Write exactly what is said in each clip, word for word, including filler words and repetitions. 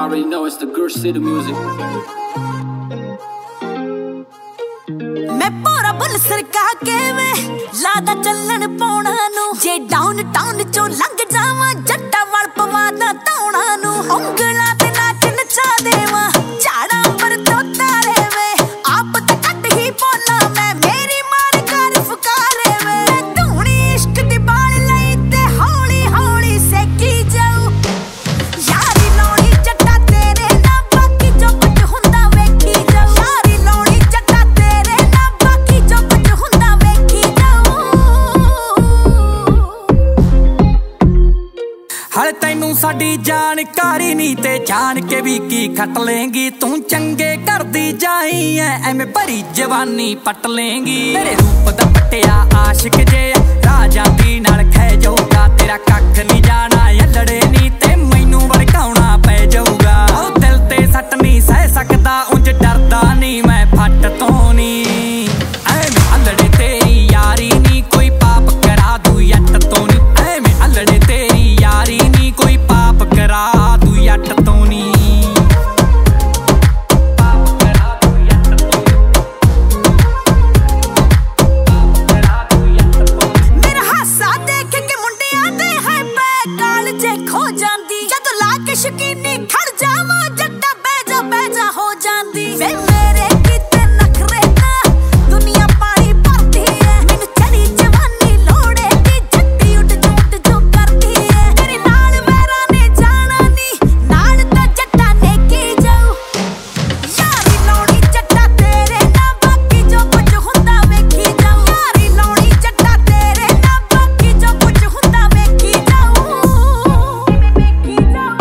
already know it's the Gurr City music. मैं पूरा bull सरका के वे लादा चलन पौना नु जे डाउन टाउन चो लंघ जावा जट्टा वाल पवादा तौणा नु उंगला ते नाच नचा देवा झाड़ा पर तो तारे वे आप तो कट ही बोला मैं मेरी मार कर फुकारे वे धूनी इश्क दी बाल लई ते हौली हौली सेकी जाऊ यारी लौड़ी जट्टा तेरे ना बाकी जो कुछ हुंदा वेखी जाऊ यारी लौड़ी जट्टा तेरे ना बाकी जो कुछ हुंदा वेखी जाऊ हल तैनू साडी जानकारी नी ते जान के भी की खट लेंगी तू चंगे करदी जाई ऐ एवें भरी जवानी पट लेंगी तेरे रूप दा पट्टिया आशिक जे राजा दी नाल खै जाऊगा तेरा कख नहीं जाना यलड़े नी ते मैनू भड़काउणा पै जाऊगा ओ दिल ते सट नहीं सह सकदा उंज डरदा नहीं मैं फट तो नी एवें अलड़े तेरी यारी नी कोई पाप करा दू यट तो नी एवें अलड़े तेरी यारी नी कोई पाप करा दू यट तो नी मेरा हासा देख के मुंडियां दे है पै काल जे खो जांदी जद ला के शकीनी खड़ जावा जट्टा बैजा बैजा हो जांदी वे मेरे किते नखरे ना दुनिया पानी भरती है मैनू चढ़ी जवानी लोड़े दी जट्टी उठ झूठ जो करती है तेरे नाल मेरा ने जाना नी नाल ता जट्टा ने की जाऊ यारी लौड़ी जट्टा तेरे ना बाकी जो कुछ हुंदा वेखी जाऊ यारी लौड़ी जट्टा तेरे ना बाकी जो कुछ हुंदा वेखी जाऊ वेखी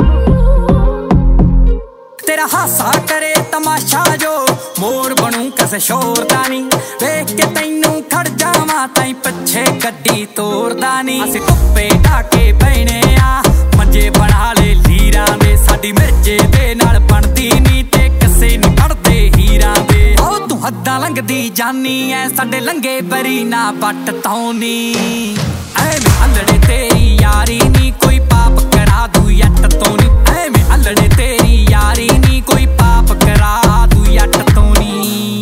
जाऊ तेरा हासा करे तमाशा जो मोर बनू किसे शोर दा नी वेख के तैनू खड़ जावां ताई पिछे गड्डी तोड़दा नी असीं धुप्पे ढाके बैणे आ मंजे बना ले लीरां दे साडी मिर्जे दे नाल बनदी नी ते किसे नी पड़दे हीरां दे ओ तू हद्दां लंघदी जानी ऐ साडे लंघे बरी ना पट तौनी एवें अलड़े तेरी यारी नी कोई पाप करा दू यट तो नी एवें अलड़े तेरी यारी नी कोई पाप करा दू यट तो नी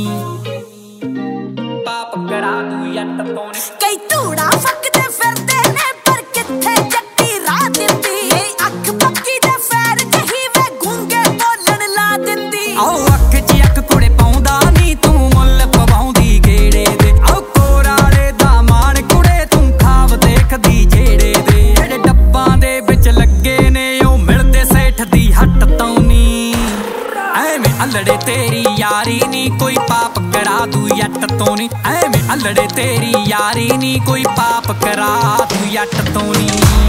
पाप करा दू यट तो नी कई धूड़ा फकदे फिरदे ने पर किथे जट्टी राह दिंदी ए अख पक्की दे फैर जही वे गूंगे बोलण ला दिंदी आओ अख च अख कुड़े पाउंदा नी तू मुੱਲ ਪਵਾਉਂਦੀ ਗੇੜੇ ਦੇ आओ ਕੋਰਾੜੇ ਦਾ ਮਾਣ ਕੁੜੇ ਤੂੰ ਖਾਬ ਦੇਖਦੀ ਜਿਹੜੇ ਦੇ ਜਿਹੜੇ ਡੱਬਾਂ ਦੇ ਵਿੱਚ ਲੱਗੇ ਨੇ ਉਹ ਮਿਲਦੇ ਸੇਠ ਦੀ ਹੱਟ ਤੋਂ ਨੀ ਐਵੇਂ ਅਲੜੇ ਤੇਰੀ ਯਾਰੀ ਨੀ ਕੋਈ ਪਾਪ ਕਰਾ ਦੂ ਯੱਟ ਤੋਂ ਨੀ ਐਵੇਂ ਅਲੜੇ ਤੇਰੀ ਯਾਰੀ ਨੀ ਕੋਈ ਪਾਪ ਕਰਾ ਦੂ ਯੱਟ ਤੋਂ ਨੀ